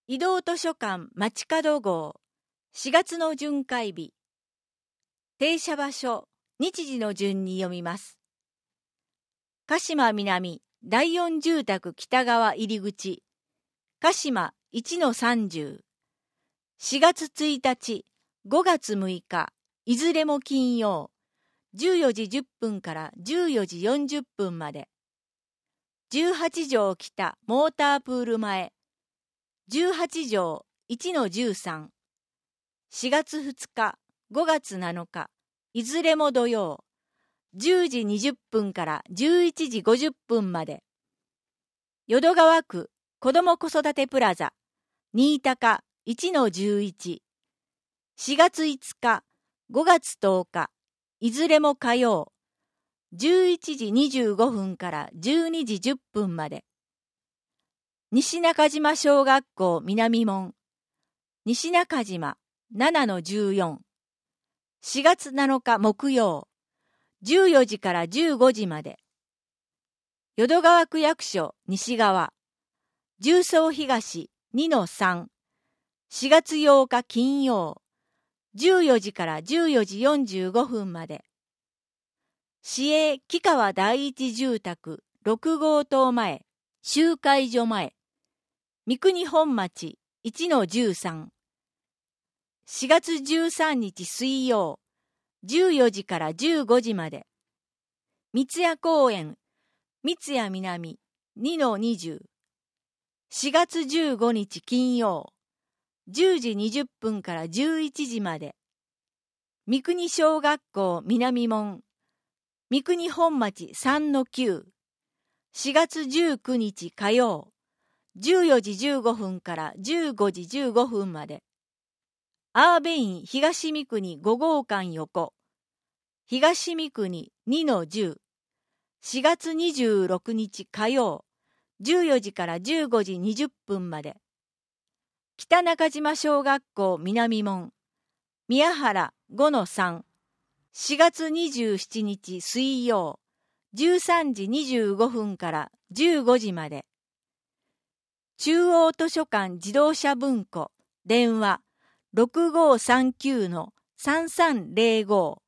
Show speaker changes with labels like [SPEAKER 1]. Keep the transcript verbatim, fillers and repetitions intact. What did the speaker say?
[SPEAKER 1] 移動図書館街角号しがつの巡回日。停車場所、日時の順に読みます。鹿島南だいよん住宅北側入り口、鹿島いちのさんじゅう。しがつついたち、ごがつむいか、いずれも金曜、じゅうよじじゅっぷんからじゅうよじよんじゅっぷんまで。じゅうはちじょう北モータープール前、じゅうはちじょういちのじゅうさん。しがつふつか、ごがつなのか、いずれも土曜、じゅうじにじゅっぷんからじゅういちじごじゅっぷんまで。淀川区子ども子育てプラザ、新高いちのじゅういち。しがついつか、ごがつとおか、いずれも火曜、じゅういちじにじゅうごふんからじゅうにじじゅっぷんまで。西中島小学校南門、西中島ななのじゅうよん。しがつなのか木曜、じゅうよじからじゅうごじまで。淀川区役所西側、十三東にのさん。しがつようか金曜、じゅうよじからじゅうよじよんじゅうごふんまで。市営木川第一住宅ろくごうとう前、集会所前、三国本町いちのじゅうさん。しがつじゅうさんにち水曜、じゅうよじからじゅうごじまで。三ツ谷公園三ツ谷南にのにじゅう。しがつじゅうごにち金曜、じゅうじにじゅっぷんからじゅういちじまで。三国小学校南門三国本町さんのきゅう。しがつじゅうくにち火曜、じゅうよじじゅうごふんからじゅうごじじゅうごふんまで。アーベイン東三国ごごうかん横、東三国にのじゅう。しがつにじゅうろくにち火曜、じゅうよじからじゅうごじにじゅっぷんまで。北中島小学校南門、宮原ごのさん。しがつにじゅうしちにち水曜、じゅうさんじにじゅうごふんからじゅうごじまで。中央図書館自動車文庫、電話ろくごうさんきゅうのさんさんぜろご。